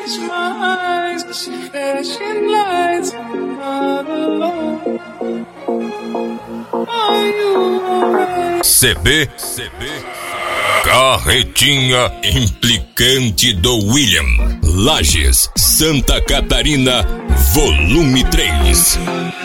CB Carretinha Implicante do William, Lages, Santa Catarina, volume 3.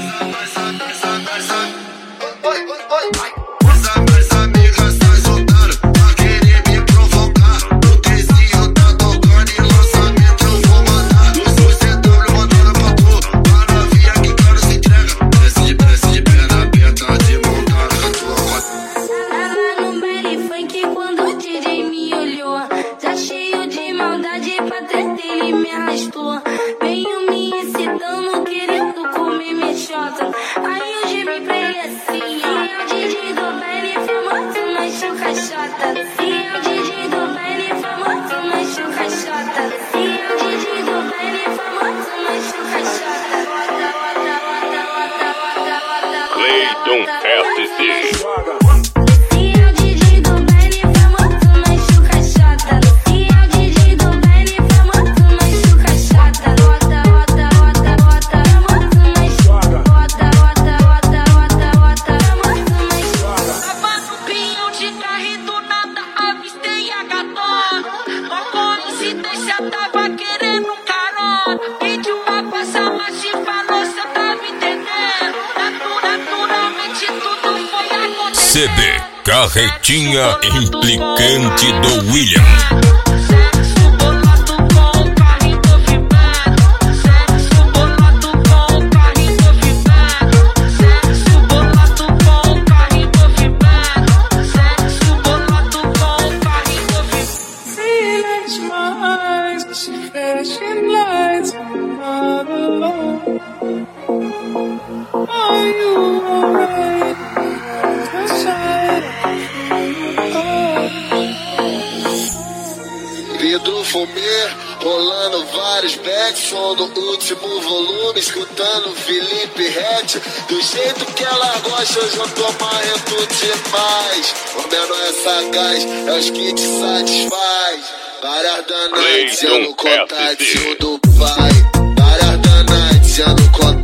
Cleiton SC. CB Carretinha Implicante do William. Pedro Fumê, rolando vários bets, som do último volume, escutando Felipe Rett. Do jeito que ela gosta, hoje eu tô marrento demais. O menor é sagaz, é os que te satisfaz. Várias danantes, eu no contatinho do pai. Várias danantes, eu no contatinho.